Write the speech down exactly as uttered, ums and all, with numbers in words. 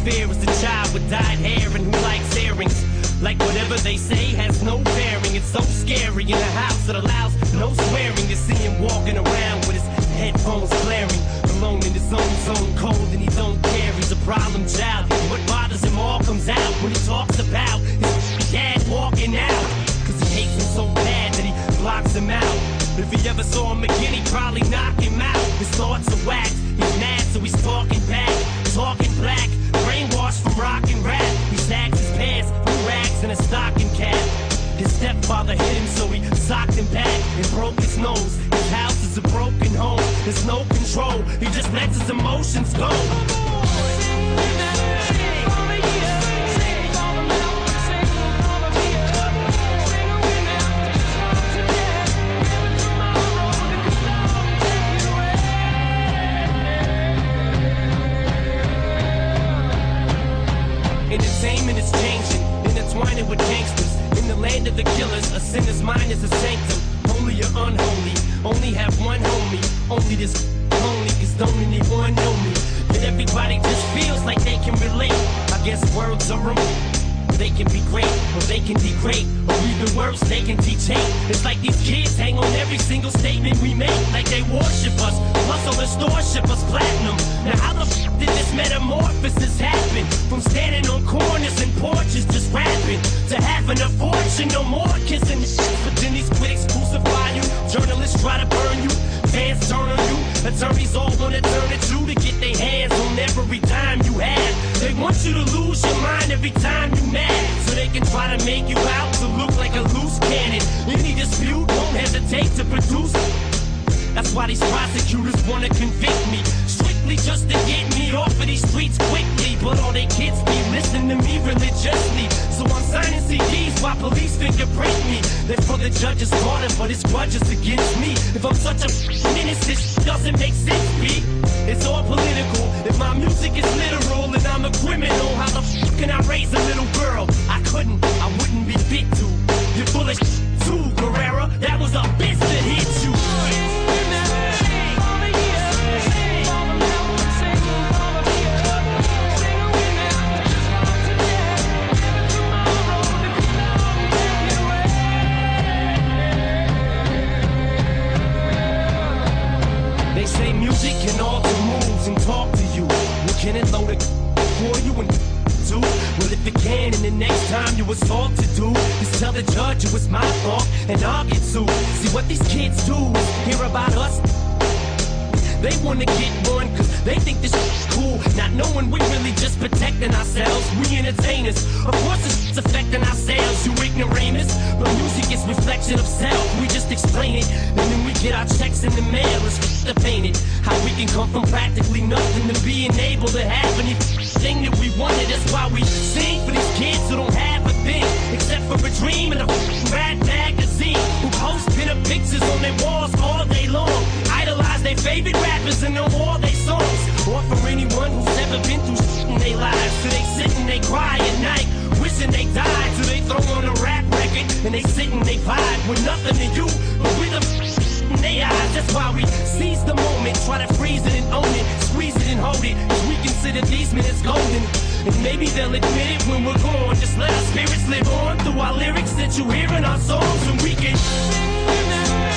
fear is a child with dyed hair and who likes earrings. Like whatever they say has no bearing. It's so scary in a house that allows no swearing. You see him walking around with his headphones blaring, alone in his own zone, cold and he don't care. He's a problem child. What bothers him all comes out when he talks about his dad walking out. Cause he hates him so bad that he blocks him out. If he ever saw him again, he'd probably knock him out. His thoughts are whacked, he's mad so he's talking back. Talking black, brainwashed from rock and rap. He sags his pants, blue rags and a stocking cap. His stepfather hit him so he socked him back and broke his nose. His house is a broken home, there's no control. He just lets his emotions go. Entertainment is changing, intertwining with gangsters. In the land of the killers, a sinner's mind is a sanctum. Holy or unholy, only have one homie. Only this lonely, cause don't anyone know me. That everybody just feels like they can relate. I guess words are removed. They can be great, or they can degrade, or even worse, they can teach hate. It's like these kids hang on every single statement we make, like they worship us, plus all the stores ship us platinum. Now how the f did this metamorphosis happen? From standing on corners and porches just rapping, to having a fortune, no more kissing shit. But then these critics crucify you, journalists try to burn you, fans turn on you, attorneys all wanna turn it you to get their hands on every dime you have. They want you to lose your mind every time you mad, so they can try to make you out to look like a loose cannon. Any dispute won't hesitate to produce. That's why these prosecutors wanna convict me, strictly just to get me off of these streets quickly. But all they kids be listening to me religiously, so I'm signing C Ds while police fingerprint me. They're for the judge's corner, but his grudge is against me. If I'm such a menace, this doesn't make sense, B. It's all political. If my music is literal and I'm a criminal, how the f can I raise a little girl? I couldn't, I wouldn't be fit to. You're full of sh too, Guerrera. That was a bitch that hit you. They say music can alter moods and talk to you. Well, can it load it for you and do? Well, if it can, and the next time you assault to do, just tell the judge it was my fault, and I'll get sued. See what these kids do is hear about us. They wanna get one cause they think this is cool, not knowing we really just protecting ourselves. We entertainers, of course it's affecting ourselves, you ignoramus. But music is reflection of self, we just explain it, and then we get our checks in the mail. It's to paint it, how we can come from practically nothing to being able to have anything that we wanted. That's why we sing for these kids who don't have a thing, except for a dream and a rat magazine, who post pinup pictures on their walls all day long, idolize their favorite rappers and know all their songs. Or for anyone who's ever been through shit in their lives, so they sit and they cry at night, wishing they died. So they throw on a rap record and they sit and they vibe with nothing to you but with a in their eyes. That's why we seize the moment, try to freeze it and own it, squeeze it and hold it, cause we consider these minutes golden. And maybe they'll admit it when we're gone. Just let our spirits live on through our lyrics that you hear in our songs, and we can